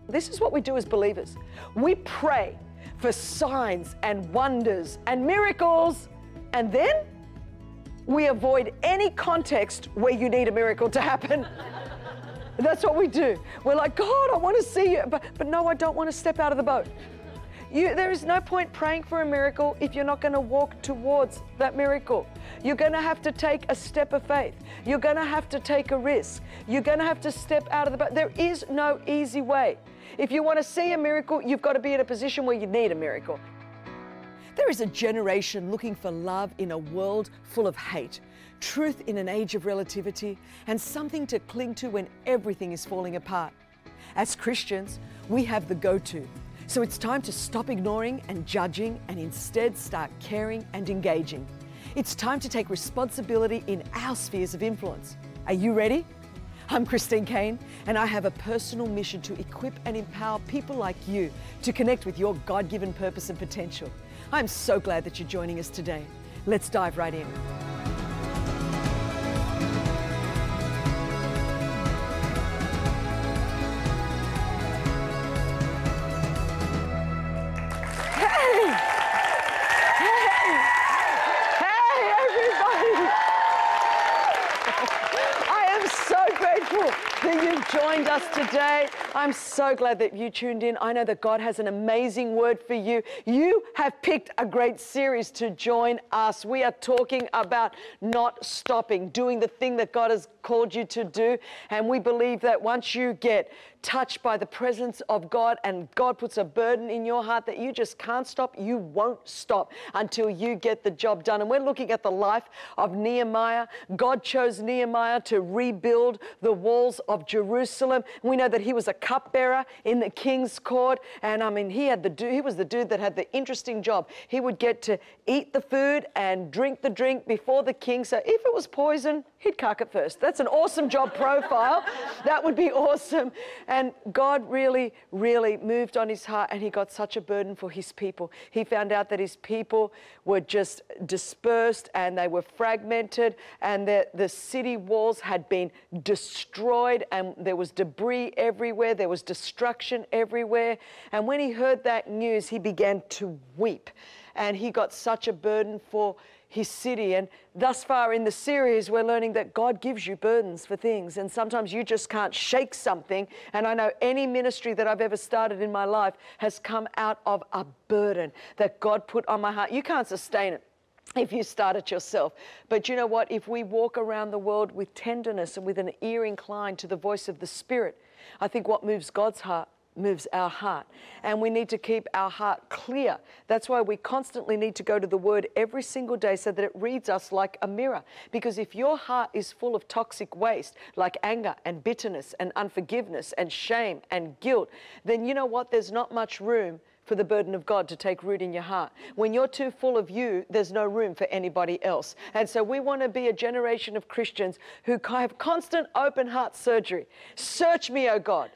This is what we do as believers. We pray for signs and wonders and miracles, and then we avoid any context where you need a miracle to happen. That's what we do. We're like, God, I want to see you, but no, I don't want to step out of the boat. There is no point praying for a miracle if you're not going to walk towards that miracle. You're going to have to take a step of faith. You're going to have to take a risk. You're going to have to step out of the boat. There is no easy way. If you want to see a miracle, you've got to be in a position where you need a miracle. There is a generation looking for love in a world full of hate, truth in an age of relativity, and something to cling to when everything is falling apart. As Christians, we have the go-to. So it's time to stop ignoring and judging and instead start caring and engaging. It's time to take responsibility in our spheres of influence. Are you ready? I'm Christine Caine, and I have a personal mission to equip and empower people like you to connect with your God-given purpose and potential. I'm so glad that you're joining us today. Let's dive right in. That you've joined us today. I'm so glad that you tuned in. I know that God has an amazing word for you. You have picked a great series to join us. We are talking about not stopping, doing the thing that God has called you to do. And we believe that once you get touched by the presence of God and God puts a burden in your heart that you just can't stop, you won't stop until you get the job done. And we're looking at the life of Nehemiah. God chose Nehemiah to rebuild the walls of Jerusalem. We know that he was a cupbearer in the king's court. And I mean, he was the dude that had the interesting job. He would get to eat the food and drink the drink before the king. So if it was poison, he'd cuck it first. That's an awesome job profile. That would be awesome. And God really, really moved on his heart, and he got such a burden for his people. He found out that his people were just dispersed and they were fragmented, and the city walls had been destroyed, and there was debris everywhere. There was destruction everywhere. And when he heard that news, he began to weep, and he got such a burden for his city. And thus far in the series, we're learning that God gives you burdens for things, and sometimes you just can't shake something. And I know any ministry that I've ever started in my life has come out of a burden that God put on my heart. You can't sustain it if you start it yourself. But you know what? If we walk around the world with tenderness and with an ear inclined to the voice of the Spirit, I think what moves God's heart moves our heart. And we need to keep our heart clear. That's why we constantly need to go to the Word every single day so that it reads us like a mirror. Because if your heart is full of toxic waste, like anger and bitterness and unforgiveness and shame and guilt, then you know what? There's not much room for the burden of God to take root in your heart. When you're too full of you, there's no room for anybody else. And so we want to be a generation of Christians who have constant open heart surgery. Search me, O God.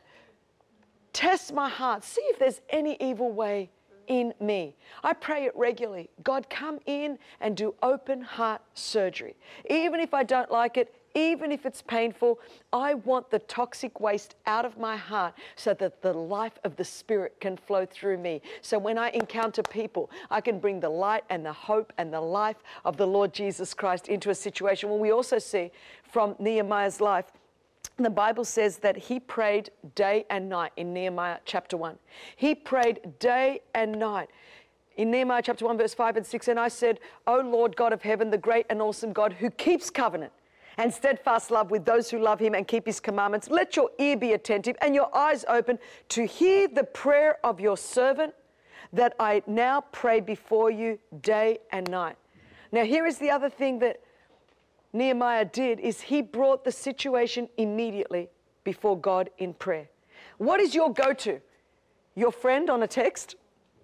Test my heart. See if there's any evil way in me. I pray it regularly. God, come in and do open heart surgery. Even if I don't like it, even if it's painful, I want the toxic waste out of my heart so that the life of the Spirit can flow through me. So when I encounter people, I can bring the light and the hope and the life of the Lord Jesus Christ into a situation. Well, we also see from Nehemiah's life, the Bible says that he prayed day and night in Nehemiah chapter 1. He prayed day and night. In Nehemiah chapter 1, verse 5 and 6, and I said, O Lord God of heaven, the great and awesome God who keeps covenant and steadfast love with those who love him and keep his commandments, let your ear be attentive and your eyes open to hear the prayer of your servant that I now pray before you day and night. Now here is the other thing that Nehemiah did, is he brought the situation immediately before God in prayer. What is your go-to? Your friend on a text?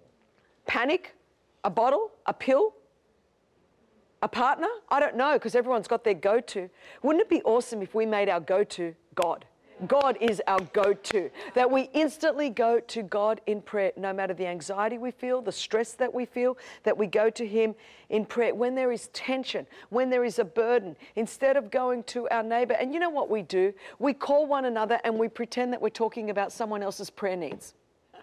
Panic? A bottle? A pill? A partner? I don't know, because everyone's got their go-to. Wouldn't it be awesome if we made our go-to God? God is our go-to, that we instantly go to God in prayer, no matter the anxiety we feel, the stress that we feel, that we go to Him in prayer. When there is tension, when there is a burden, instead of going to our neighbor, and you know what we do? We call one another and we pretend that we're talking about someone else's prayer needs.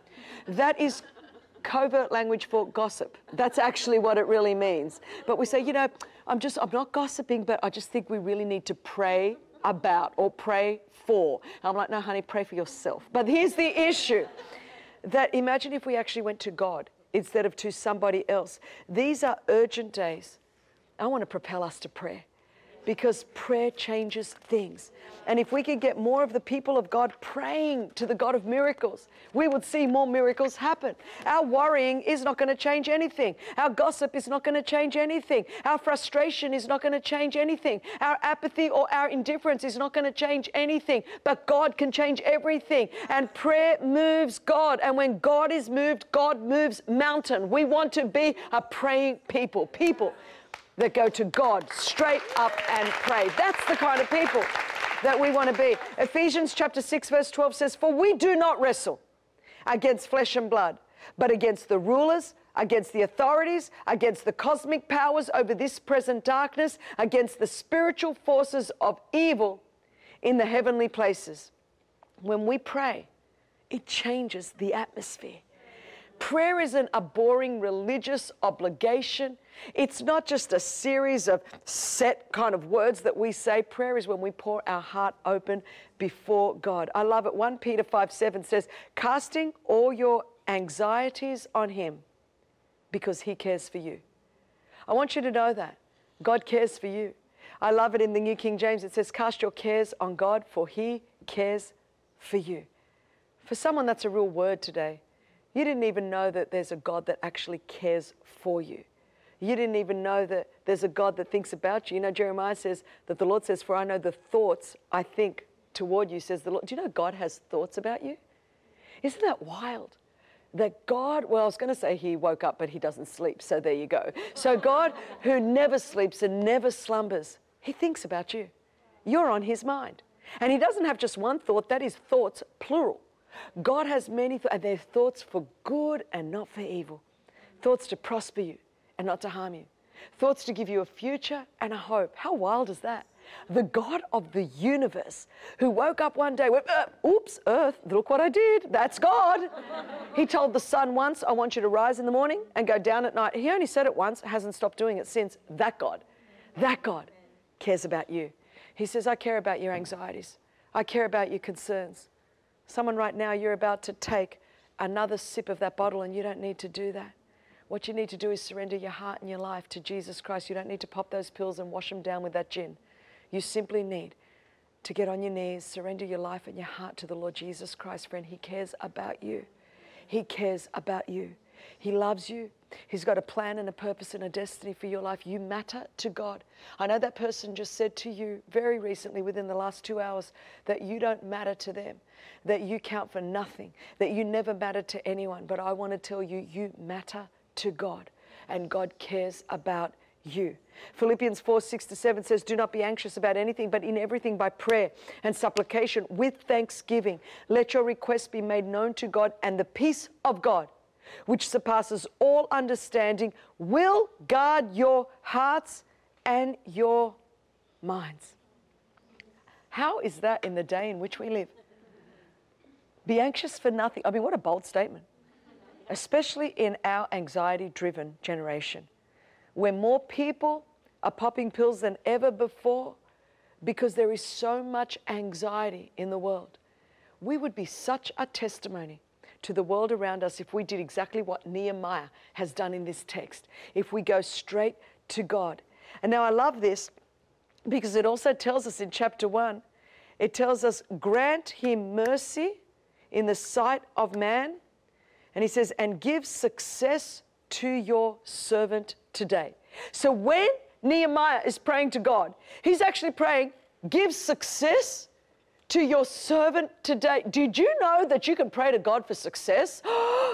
That is covert language for gossip. That's actually what it really means. But we say, you know, I'm not gossiping, but I just think we really need to pray about or pray for. And I'm like, no, honey, pray for yourself. But here's the issue, that imagine if we actually went to God instead of to somebody else. These are urgent days. I want to propel us to prayer, because prayer changes things. And if we could get more of the people of God praying to the God of miracles, we would see more miracles happen. Our worrying is not going to change anything. Our gossip is not going to change anything. Our frustration is not going to change anything. Our apathy or our indifference is not going to change anything. But God can change everything. And prayer moves God. And when God is moved, God moves mountain. We want to be a praying people that go to God straight up and pray. That's the kind of people that we want to be. Ephesians chapter 6 verse 12 says, "For we do not wrestle against flesh and blood, but against the rulers, against the authorities, against the cosmic powers over this present darkness, against the spiritual forces of evil in the heavenly places." When we pray, it changes the atmosphere. Prayer isn't a boring religious obligation. It's not just a series of set kind of words that we say. Prayer is when we pour our heart open before God. I love it. 1 Peter 5:7 says, "Casting all your anxieties on Him because He cares for you." I want you to know that God cares for you. I love it in the New King James. It says, "Cast your cares on God, for He cares for you." For someone, that's a real word today. You didn't even know that there's a God that actually cares for you. You didn't even know that there's a God that thinks about you. You know, Jeremiah says that the Lord says, "For I know the thoughts I think toward you," says the Lord. Do you know God has thoughts about you? Isn't that wild? That God, well, I was going to say He woke up, but He doesn't sleep. So there you go. So God, who never sleeps and never slumbers, He thinks about you. You're on His mind. And He doesn't have just one thought. That is thoughts, plural. God has many thoughts, and they're thoughts for good and not for evil. Thoughts to prosper you and not to harm you. Thoughts to give you a future and a hope. How wild is that? The God of the universe, who woke up one day, went, oops, earth, look what I did. That's God. He told the sun once, "I want you to rise in the morning and go down at night." He only said it once, hasn't stopped doing it since. That God cares about you. He says, "I care about your anxieties. I care about your concerns." Someone right now, you're about to take another sip of that bottle, and you don't need to do that. What you need to do is surrender your heart and your life to Jesus Christ. You don't need to pop those pills and wash them down with that gin. You simply need to get on your knees, surrender your life and your heart to the Lord Jesus Christ, friend. He cares about you. He cares about you. He loves you. He's got a plan and a purpose and a destiny for your life. You matter to God. I know that person just said to you very recently, within the last 2 hours, that you don't matter to them, that you count for nothing, that you never matter to anyone. But I want to tell you, you matter to God, and God cares about you. Philippians 4:6-7 says, "Do not be anxious about anything, but in everything by prayer and supplication with thanksgiving, let your requests be made known to God, and the peace of God, which surpasses all understanding, will guard your hearts and your minds." How is that in the day in which we live? Be anxious for nothing. I mean, what a bold statement. Especially in our anxiety-driven generation, where more people are popping pills than ever before because there is so much anxiety in the world. We would be such a testimony to the world around us if we did exactly what Nehemiah has done in this text, if we go straight to God. And now I love this because it also tells us in chapter 1, it tells us, "Grant Him mercy in the sight of man." And He says, "And give success to your servant today." So when Nehemiah is praying to God, he's actually praying, "Give success to your servant today." Did you know that you can pray to God for success?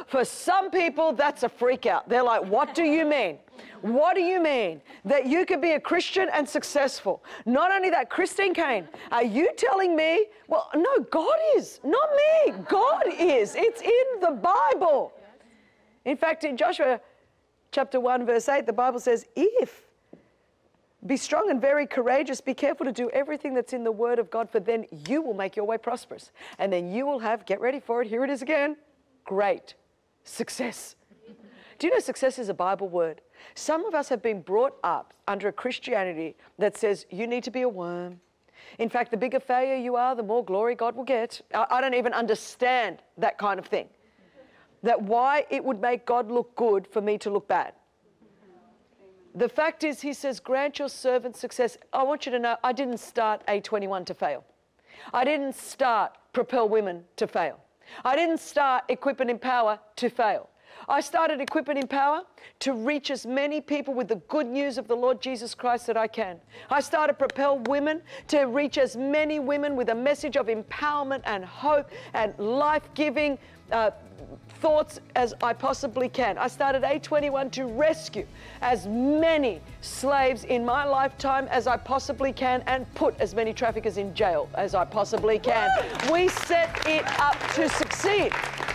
For some people, that's a freak out. They're like, what do you mean? What do you mean that you could be a Christian and successful? Not only that, Christine Caine, are you telling me? Well, no, God is, not me. God is. It's in the Bible. In fact, in Joshua chapter 1, verse 8, the Bible says, be strong and very courageous. Be careful to do everything that's in the word of God, for then you will make your way prosperous. And then you will have, get ready for it, here it is again, great success. Do you know success is a Bible word? Some of us have been brought up under a Christianity that says you need to be a worm. In fact, the bigger failure you are, the more glory God will get. I don't even understand that kind of thing. That why it would make God look good for me to look bad. The fact is, he says, grant your servant success. I want you to know, I didn't start A21 to fail. I didn't start Propel Women to fail. I didn't start Equip and Empower to fail. I started Equip and Empower to reach as many people with the good news of the Lord Jesus Christ that I can. I started Propel Women to reach as many women with a message of empowerment and hope and life-giving thoughts as I possibly can. I started A21 to rescue as many slaves in my lifetime as I possibly can and put as many traffickers in jail as I possibly can. We set it up to succeed.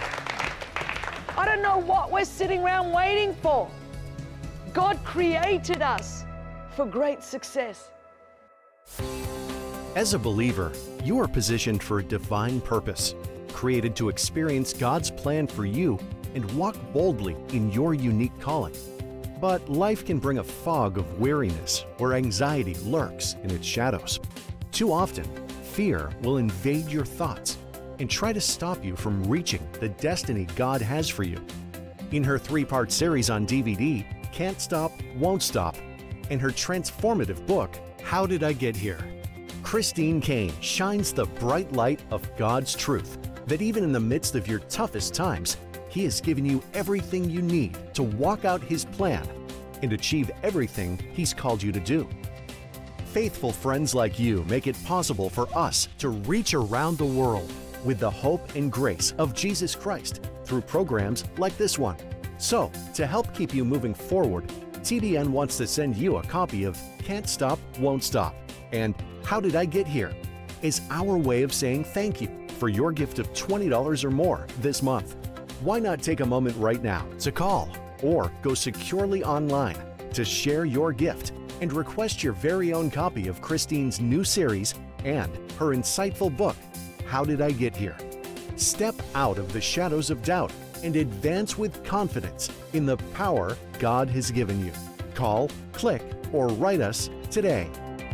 I don't know what we're sitting around waiting for. God created us for great success. As a believer, you are positioned for a divine purpose, created to experience God's plan for you and walk boldly in your unique calling. But life can bring a fog of weariness where anxiety lurks in its shadows. Too often, fear will invade your thoughts and try to stop you from reaching the destiny God has for you. In her 3-part series on DVD, Can't Stop, Won't Stop, and her transformative book, How Did I Get Here?, Christine Caine shines the bright light of God's truth that even in the midst of your toughest times, He has given you everything you need to walk out His plan and achieve everything He's called you to do. Faithful friends like you make it possible for us to reach around the world with the hope and grace of Jesus Christ through programs like this one. So, to help keep you moving forward, TBN wants to send you a copy of Can't Stop, Won't Stop and How Did I Get Here? Is our way of saying thank you for your gift of $20 or more this month. Why not take a moment right now to call or go securely online to share your gift and request your very own copy of Christine's new series and her insightful book, How Did I Get Here? Step out of the shadows of doubt and advance with confidence in the power God has given you. Call, click, or write us today.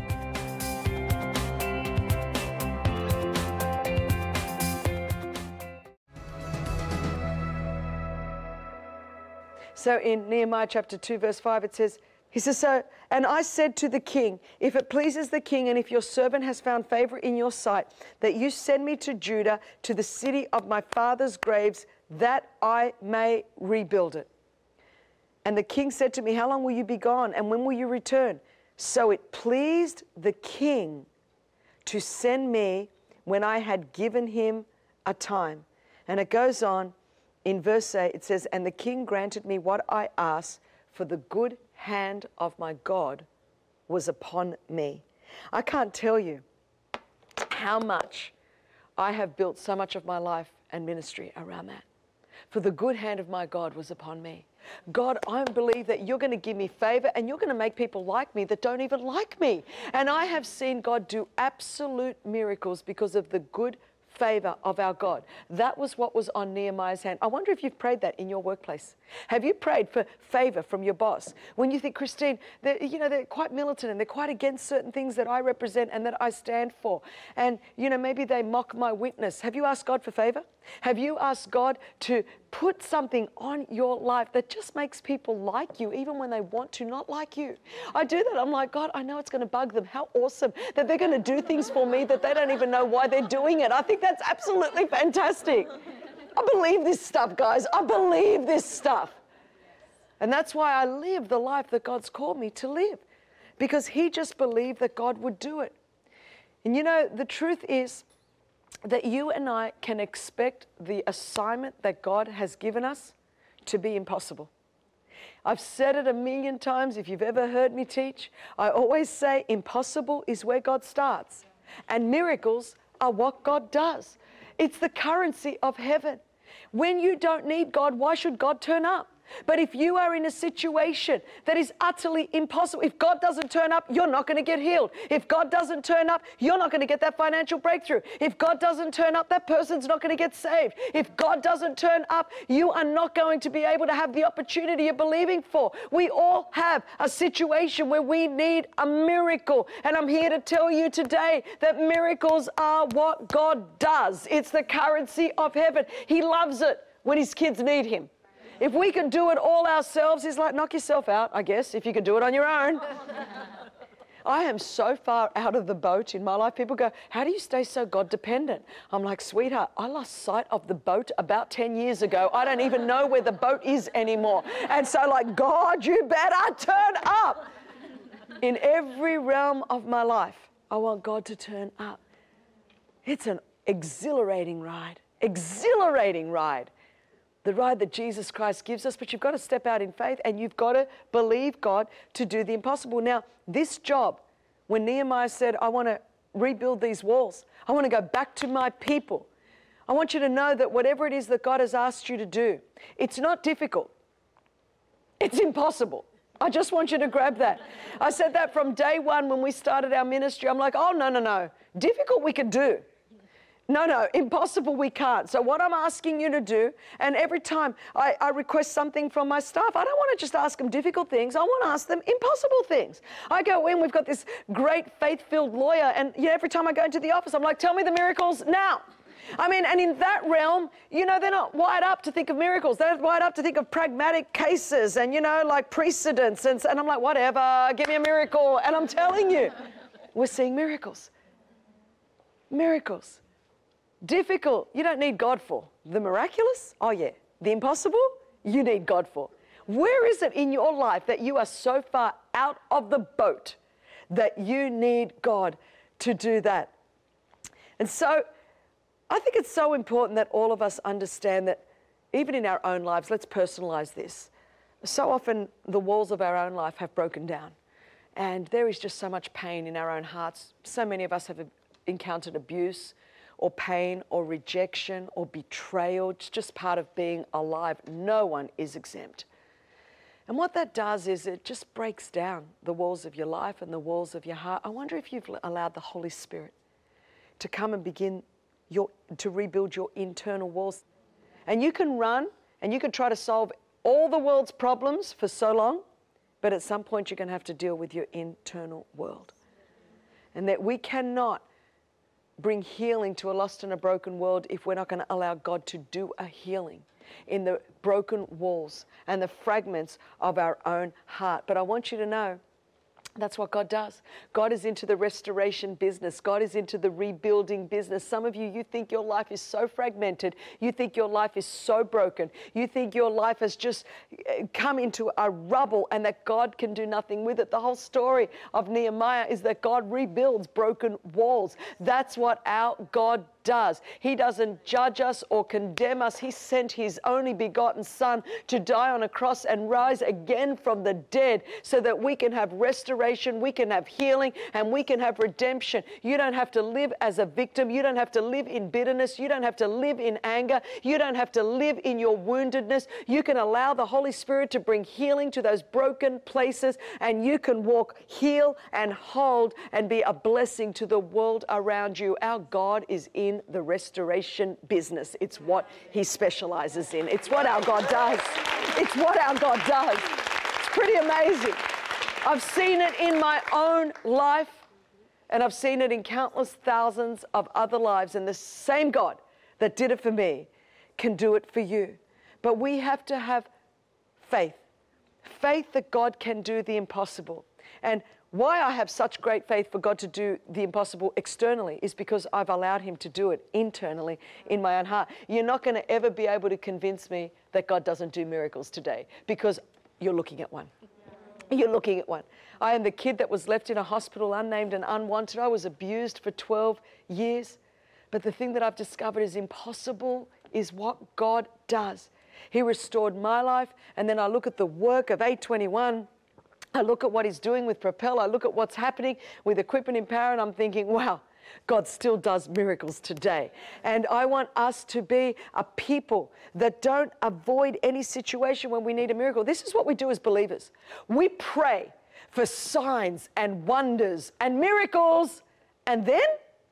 So in Nehemiah chapter 2, verse 5, it says, he says, so, and I said to the king, if it pleases the king and if your servant has found favor in your sight, that you send me to Judah, to the city of my father's graves, that I may rebuild it. And the king said to me, how long will you be gone and when will you return? So it pleased the king to send me when I had given him a time. And it goes on in verse 8, it says, and the king granted me what I asked, for the good hand of my God was upon me. I can't tell you how much I have built so much of my life and ministry around that. For the good hand of my God was upon me. God, I believe that you're going to give me favor and you're going to make people like me that don't even like me. And I have seen God do absolute miracles because of the good favor of our God. That was what was on Nehemiah's hand. I wonder if you've prayed that in your workplace. Have you prayed for favor from your boss? When you think, Christine, they're quite militant and they're quite against certain things that I represent and that I stand for. And, maybe they mock my witness. Have you asked God for favor? Have you asked God to put something on your life that just makes people like you, even when they want to not like you? I do that. I'm like, God, I know it's going to bug them. How awesome that they're going to do things for me that they don't even know why they're doing it. I think that's absolutely fantastic. I believe this stuff, guys. I believe this stuff. And that's why I live the life that God's called me to live, because He just believed that God would do it. And the truth is, that you and I can expect the assignment that God has given us to be impossible. I've said it a million times. If you've ever heard me teach, I always say impossible is where God starts, and miracles are what God does. It's the currency of heaven. When you don't need God, why should God turn up? But if you are in a situation that is utterly impossible, if God doesn't turn up, you're not going to get healed. If God doesn't turn up, you're not going to get that financial breakthrough. If God doesn't turn up, that person's not going to get saved. If God doesn't turn up, you are not going to be able to have the opportunity you're believing for. We all have a situation where we need a miracle. And I'm here to tell you today that miracles are what God does. It's the currency of heaven. He loves it when his kids need him. If we could do it all ourselves, he's like, knock yourself out, I guess, if you could do it on your own. I am so far out of the boat in my life. People go, how do you stay so God dependent? I'm like, sweetheart, I lost sight of the boat about 10 years ago. I don't even know where the boat is anymore. And so like, God, you better turn up. In every realm of my life, I want God to turn up. It's an exhilarating ride. Exhilarating ride. The ride that Jesus Christ gives us, but you've got to step out in faith and you've got to believe God to do the impossible. Now, this job, when Nehemiah said, I want to rebuild these walls, I want to go back to my people, I want you to know that whatever it is that God has asked you to do, it's not difficult. It's impossible. I just want you to grab that. I said that from day one when we started our ministry. I'm like, oh, no. Difficult we can do. No, impossible we can't. So what I'm asking you to do, and every time I request something from my staff, I don't want to just ask them difficult things. I want to ask them impossible things. I go in, we've got this great faith-filled lawyer, and every time I go into the office, I'm like, tell me the miracles now. I mean, and in that realm, they're not wired up to think of miracles. They're wired up to think of pragmatic cases and, like precedents. And I'm like, whatever, give me a miracle. And I'm telling you, we're seeing miracles. Miracles. Difficult, you don't need God for. The miraculous? Oh yeah. The impossible? You need God for. Where is it in your life that you are so far out of the boat that you need God to do that? And so I think it's so important that all of us understand that even in our own lives, let's personalize this. So often the walls of our own life have broken down and there is just so much pain in our own hearts. So many of us have encountered abuse or pain or rejection or betrayal. It's just part of being alive. No one is exempt. And what that does is it just breaks down the walls of your life and the walls of your heart. I wonder if you've allowed the Holy Spirit to come and begin to rebuild your internal walls. And you can run and you can try to solve all the world's problems for so long, but at some point you're going to have to deal with your internal world. And that we cannot bring healing to a lost and a broken world if we're not going to allow God to do a healing in the broken walls and the fragments of our own heart. But I want you to know that's what God does. God is into the restoration business. God is into the rebuilding business. Some of you, you think your life is so fragmented. You think your life is so broken. You think your life has just come into a rubble and that God can do nothing with it. The whole story of Nehemiah is that God rebuilds broken walls. That's what our God does. He doesn't judge us or condemn us. He sent his only begotten Son to die on a cross and rise again from the dead so that we can have restoration, we can have healing, and we can have redemption. You don't have to live as a victim. You don't have to live in bitterness. You don't have to live in anger. You don't have to live in your woundedness. You can allow the Holy Spirit to bring healing to those broken places, and you can walk, heal, and hold and be a blessing to the world around you. Our God is in the restoration business. It's what he specializes in. It's what our God does. It's what our God does. It's pretty amazing. I've seen it in my own life, and I've seen it in countless thousands of other lives, and the same God that did it for me can do it for you. But we have to have faith. Faith that God can do the impossible. And why I have such great faith for God to do the impossible externally is because I've allowed him to do it internally in my own heart. You're not going to ever be able to convince me that God doesn't do miracles today because you're looking at one. You're looking at one. I am the kid that was left in a hospital unnamed and unwanted. I was abused for 12 years. But the thing that I've discovered is impossible is what God does. He restored my life, and then I look at the work of 821. I look at what He's doing with Propel. I look at what's happening with Equipment Empower, and I'm thinking, wow, God still does miracles today. And I want us to be a people that don't avoid any situation when we need a miracle. This is what we do as believers. We pray for signs and wonders and miracles, and then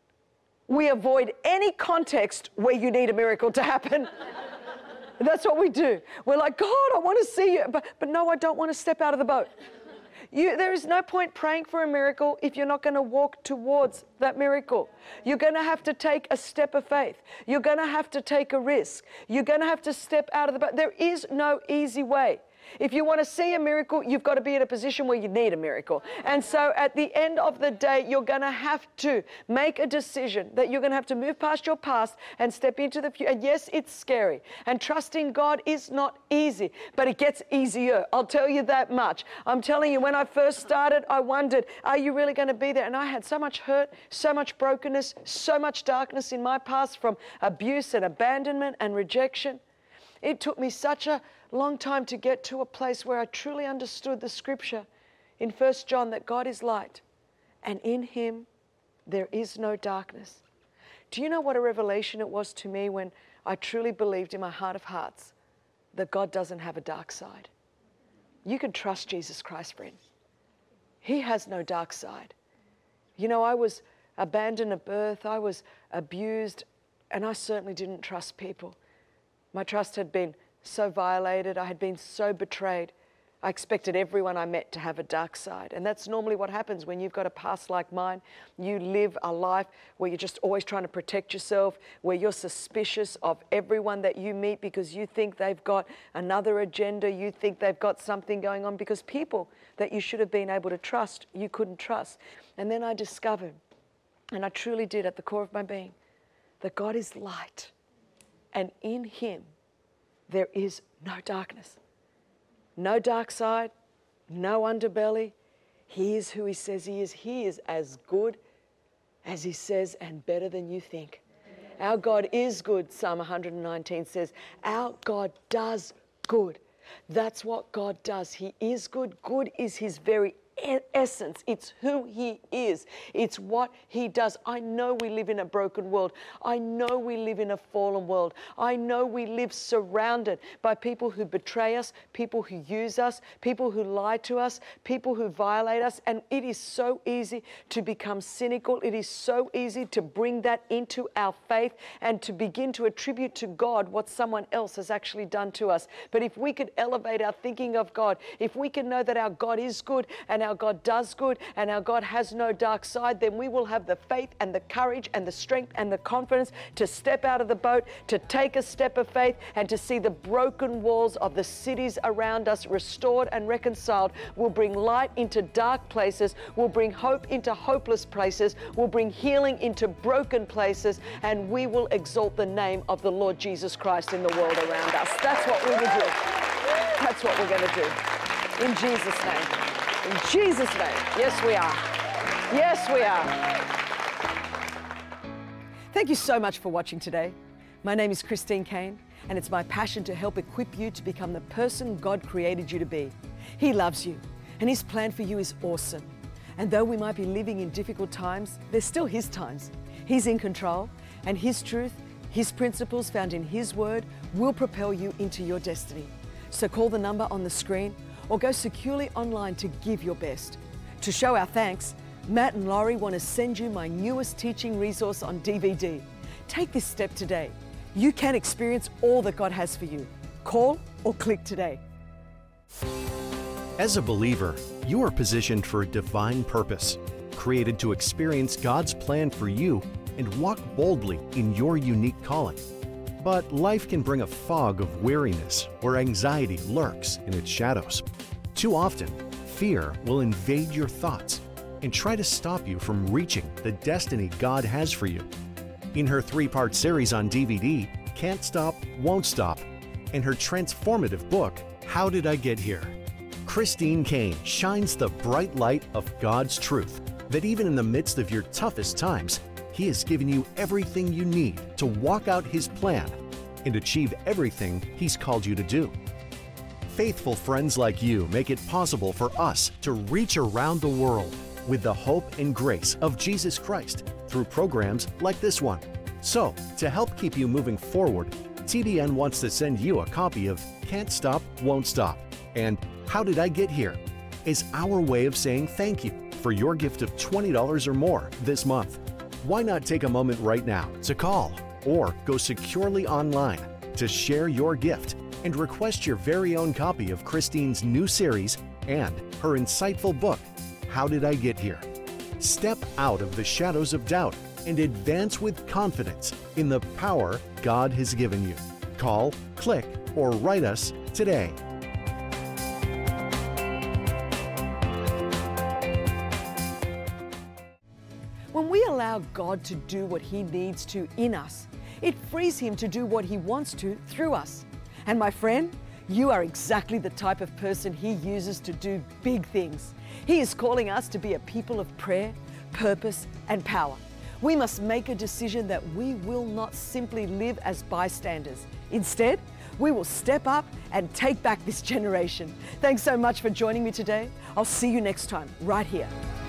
we avoid any context where you need a miracle to happen. That's what we do. We're like, God, I want to see you. But no, I don't want to step out of the boat. There is no point praying for a miracle if you're not going to walk towards that miracle. You're going to have to take a step of faith. You're going to have to take a risk. You're going to have to step out of the boat. There is no easy way. If you want to see a miracle, you've got to be in a position where you need a miracle. And so at the end of the day, you're going to have to make a decision that you're going to have to move past your past and step into the future. And yes, it's scary. And trusting God is not easy, but it gets easier. I'll tell you that much. I'm telling you, when I first started, I wondered, are you really going to be there? And I had so much hurt, so much brokenness, so much darkness in my past from abuse and abandonment and rejection. It took me such a long time to get to a place where I truly understood the scripture in 1 John that God is light and in Him there is no darkness. Do you know what a revelation it was to me when I truly believed in my heart of hearts that God doesn't have a dark side? You can trust Jesus Christ, friend. He has no dark side. You know, I was abandoned at birth, I was abused, and I certainly didn't trust people. My trust had been so violated. I had been so betrayed. I expected everyone I met to have a dark side. And that's normally what happens when you've got a past like mine. You live a life where you're just always trying to protect yourself, where you're suspicious of everyone that you meet because you think they've got another agenda. You think they've got something going on because people that you should have been able to trust, you couldn't trust. And then I discovered, and I truly did at the core of my being, that God is light. And in Him, there is no darkness, no dark side, no underbelly. He is who He says He is. He is as good as He says and better than you think. Our God is good, Psalm 119 says. Our God does good. That's what God does. He is good. Good is His very essence. It's who He is. It's what He does. I know we live in a broken world. I know we live in a fallen world. I know we live surrounded by people who betray us, people who use us, people who lie to us, people who violate us. And it is so easy to become cynical. It is so easy to bring that into our faith and to begin to attribute to God what someone else has actually done to us. But if we could elevate our thinking of God, if we can know that our God is good and our God does good and our God has no dark side, then we will have the faith and the courage and the strength and the confidence to step out of the boat, to take a step of faith and to see the broken walls of the cities around us restored and reconciled. We'll bring light into dark places. We'll bring hope into hopeless places. We'll bring healing into broken places, and we will exalt the name of the Lord Jesus Christ in the world around us. That's what we will do. That's what we're going to do. In Jesus' name. In Jesus' name. Yes, we are. Yes, we are. Thank you so much for watching today. My name is Christine Caine, and it's my passion to help equip you to become the person God created you to be. He loves you, and His plan for you is awesome. And though we might be living in difficult times, they're still His times. He's in control, and His truth, His principles found in His Word will propel you into your destiny. So call the number on the screen or go securely online to give your best. To show our thanks, Matt and Laurie want to send you my newest teaching resource on DVD. Take this step today. You can experience all that God has for you. Call or click today. As a believer, you are positioned for a divine purpose, created to experience God's plan for you and walk boldly in your unique calling. But life can bring a fog of weariness where anxiety lurks in its shadows. Too often, fear will invade your thoughts and try to stop you from reaching the destiny God has for you. In her 3-part series on DVD, Can't Stop, Won't Stop, and her transformative book, How Did I Get Here?, Christine Caine shines the bright light of God's truth that even in the midst of your toughest times, He has given you everything you need to walk out His plan and achieve everything He's called you to do. Faithful friends like you make it possible for us to reach around the world with the hope and grace of Jesus Christ through programs like this one. So, to help keep you moving forward, TBN wants to send you a copy of Can't Stop, Won't Stop and How Did I Get Here as our way of saying thank you for your gift of $20 or more this month. Why not take a moment right now to call or go securely online to share your gift and request your very own copy of Christine's new series and her insightful book, How Did I Get Here? Step out of the shadows of doubt and advance with confidence in the power God has given you. Call, click, or write us today. When we allow God to do what He needs to in us, it frees Him to do what He wants to through us. And my friend, you are exactly the type of person He uses to do big things. He is calling us to be a people of prayer, purpose, and power. We must make a decision that we will not simply live as bystanders. Instead, we will step up and take back this generation. Thanks so much for joining me today. I'll see you next time, right here.